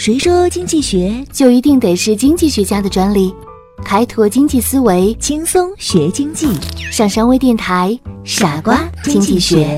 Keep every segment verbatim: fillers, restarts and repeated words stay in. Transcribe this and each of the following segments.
谁说经济学就一定得是经济学家的专利？开拓经济思维， 轻松学经济。 上山微电台，傻瓜经济学。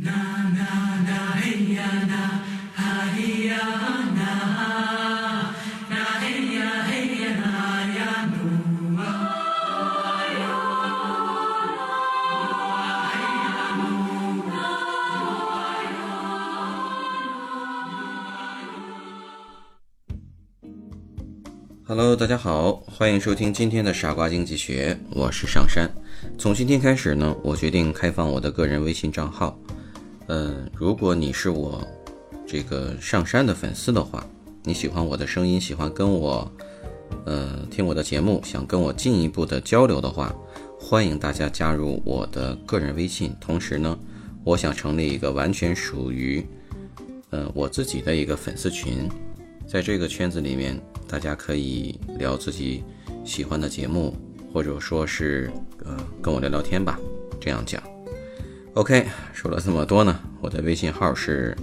Hello， 大家好，欢迎收听今天的傻瓜经济学，我是上山。从今天开始呢，我决定开放我的个人微信账号。呃，如果你是我这个上山的粉丝的话，你喜欢我的声音，喜欢跟我呃听我的节目，想跟我进一步的交流的话，欢迎大家加入我的个人微信。同时呢，我想成立一个完全属于呃我自己的一个粉丝群，在这个圈子里面，大家可以聊自己喜欢的节目，或者说是呃跟我聊聊天吧，这样讲。OK， 说了这么多呢，我的微信号是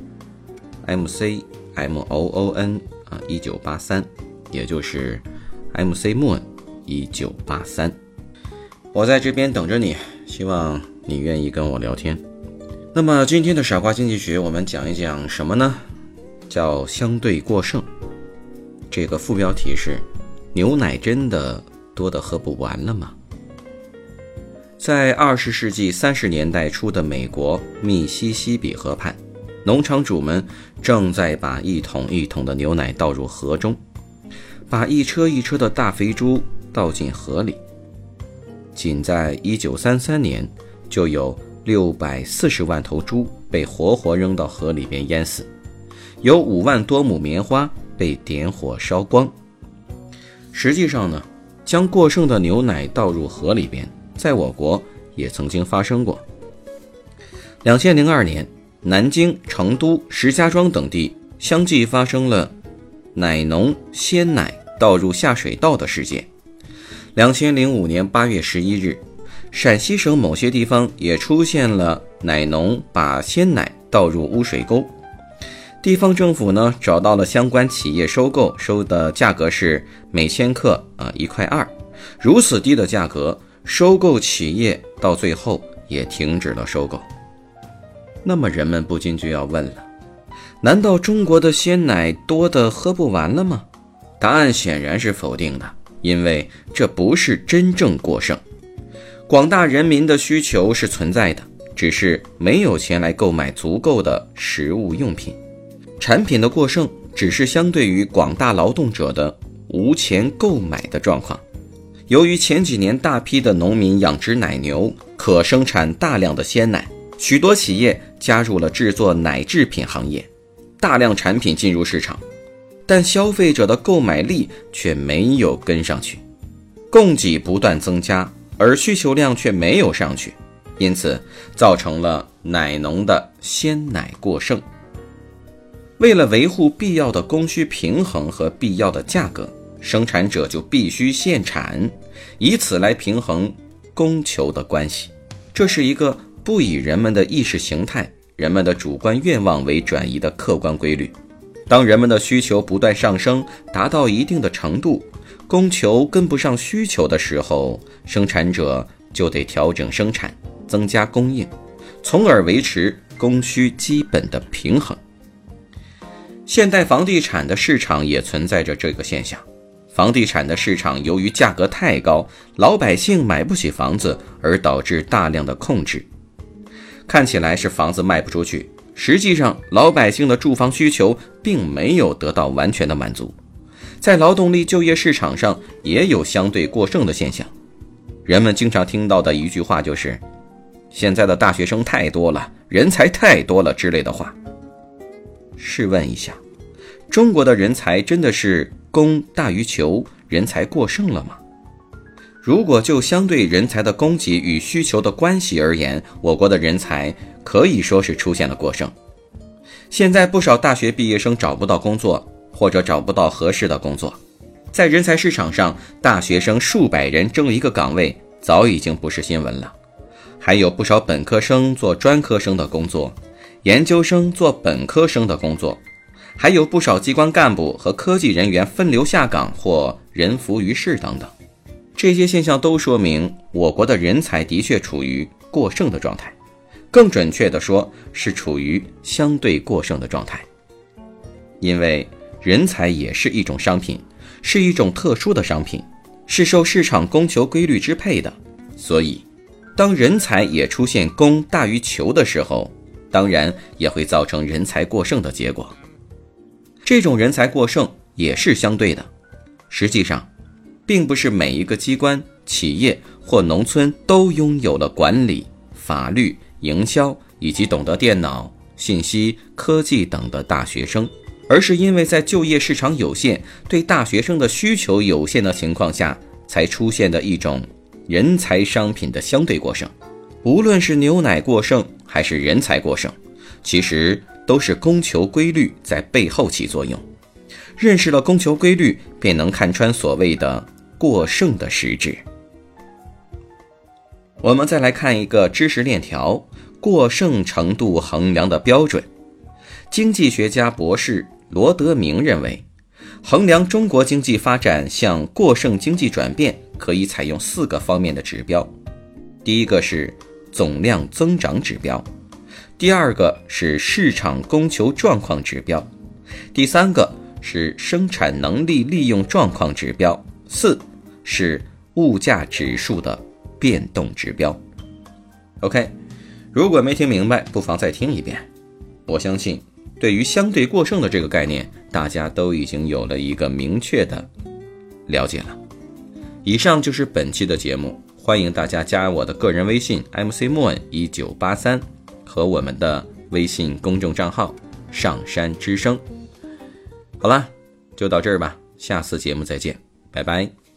M C M O O N 啊一九八三，也就是 M C Moon 一九八三。我在这边等着你，希望你愿意跟我聊天。那么今天的傻瓜经济学，我们讲一讲什么呢？叫相对过剩。这个副标题是：牛奶真的多得喝不完了吗？在二十世纪三十年代初的美国密西西比河畔，农场主们正在把一桶一桶的牛奶倒入河中，把一车一车的大肥猪倒进河里。仅在一九三三年，就有六百四十万头猪被活活扔到河里边淹死，有五万多亩棉花被点火烧光。实际上呢，将过剩的牛奶倒入河里边，在我国也曾经发生过。二零零二年，南京、成都、石家庄等地相继发生了奶农鲜奶倒入下水道的事件。二零零五年八月十一日，陕西省某些地方也出现了奶农把鲜奶倒入污水沟。地方政府呢找到了相关企业收购，收的价格是每千克啊一块二。如此低的价格，收购企业到最后也停止了收购。那么人们不禁就要问了，难道中国的鲜奶多得喝不完了吗？答案显然是否定的，因为这不是真正过剩。广大人民的需求是存在的，只是没有钱来购买足够的食物用品。产品的过剩只是相对于广大劳动者的无钱购买的状况。由于前几年大批的农民养殖奶牛，可生产大量的鲜奶，许多企业加入了制作奶制品行业，大量产品进入市场，但消费者的购买力却没有跟上去，供给不断增加，而需求量却没有上去，因此造成了奶农的鲜奶过剩。为了维护必要的供需平衡和必要的价格，生产者就必须限产，以此来平衡供求的关系。这是一个不以人们的意识形态、人们的主观愿望为转移的客观规律。当人们的需求不断上升，达到一定的程度，供求跟不上需求的时候，生产者就得调整生产，增加供应，从而维持供需基本的平衡。现代房地产的市场也存在着这个现象。房地产的市场由于价格太高，老百姓买不起房子，而导致大量的空置。看起来是房子卖不出去，实际上老百姓的住房需求并没有得到完全的满足。在劳动力就业市场上也有相对过剩的现象。人们经常听到的一句话就是，现在的大学生太多了，人才太多了之类的话。试问一下，中国的人才真的是供大于求，人才过剩了吗？如果就相对人才的供给与需求的关系而言，我国的人才可以说是出现了过剩。现在不少大学毕业生找不到工作，或者找不到合适的工作。在人才市场上，大学生数百人争一个岗位，早已经不是新闻了。还有不少本科生做专科生的工作，研究生做本科生的工作， 还有不少机关干部和科技人员分流下岗或人浮于事等等。这些现象都说明我国的人才的确处于过剩的状态，更准确地说是处于相对过剩的状态。因为人才也是一种商品，是一种特殊的商品，是受市场供求规律支配的，所以当人才也出现供大于求的时候，当然也会造成人才过剩的结果。这种人才过剩也是相对的，实际上并不是每一个机关、企业或农村都拥有了管理、法律、营销以及懂得电脑、信息、科技等的大学生，而是因为在就业市场有限、对大学生的需求有限的情况下，才出现的一种人才商品的相对过剩。无论是牛奶过剩还是人才过剩，其实都是供求规律在背后起作用。认识了供求规律，便能看穿所谓的过剩的实质。我们再来看一个知识链条，过剩程度衡量的标准。经济学家博士罗德明认为，衡量中国经济发展向过剩经济转变，可以采用四个方面的指标。第一个是总量增长指标，第二个是市场供求状况指标，第三个是生产能力利用状况指标，四是物价指数的变动指标。 OK， 如果没听明白，不妨再听一遍。我相信对于相对过剩的这个概念，大家都已经有了一个明确的了解了。以上就是本期的节目，欢迎大家加我的个人微信 M C Moon 一九八三 和我们的微信公众账号上山之声。好啦，就到这儿吧，下次节目再见，拜拜。